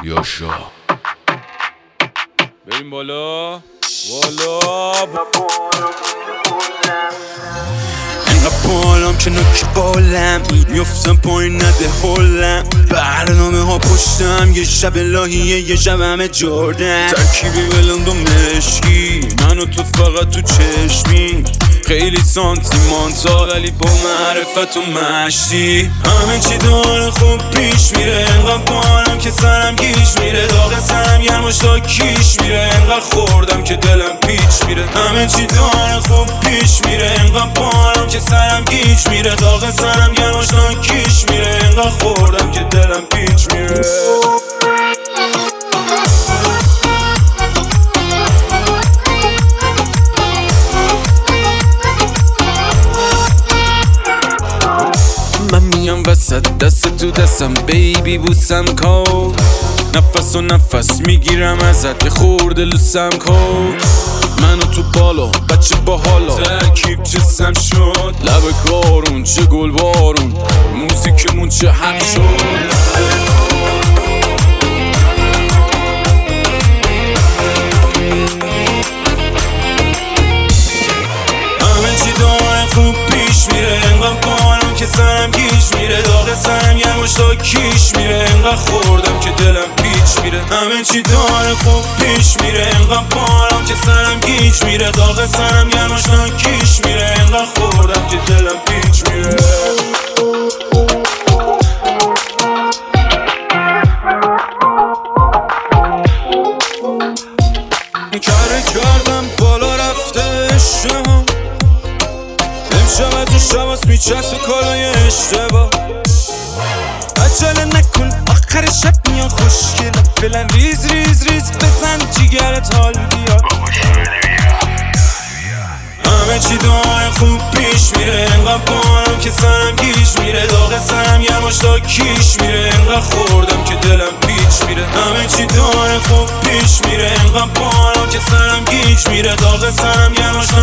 یاشا بریم بالا انقدر بالام که نوک بالم میفتم پایین نده هلم برنامه ها پشتم یه شب الهیه یه شب همه جردن ترکیبی بلند و مشکی من و تو فقط تو چشمی خیلی سانتیمانتا ولی با معرفت و مشتی همه چی داره خوب پیش میره انقدر بالم که سرم گیش میره داغ سرم گرماش تا کیش میره انقدر خوردم که دلم پیچ میره همه چی داره خوب پیش میره انقدر بالم که سرم گیش میره داغ سرم گرماش تا کیش میره انقدر خوردم که دلم پیچ میره من میام وسط دست تو دستم بیبی بوسم کن نفس و نفس میگیرم ازت یه خورده لوسم کن منو تو بالا بچه با حالا ترکیب جسم شد لب کارون چه گل بارون موزیکمون چه حق شد خوب پیش میره انقدر بالم که سرم گیش میره داغ سرم گرماش تا کیش میره انقدر خوردم که دلم پیچ میره همه چی داره خوب پیش میره انقدر بالم که سرم گیش میره داغ سرم گرماش تا کیش میره انقدر خوردم که دلم پیچ میره کردم بالا رفته شم امشب از اون شباست میچست و کالای اشتباه عجله نکن آخر شب میان خوشگلم فعلا ریز ریز ریز بزن جیگرت حال بیاد همه چی داره خوب پیش میره انقدر بالم که سرم گیش میره داغ سرم گرماش تا کیش میره انقدر خوردم که دلم پیچ میره همه چی داره خوب پیش میره انقدر بالم که سرم گیش میره داغ سرم گرماش تا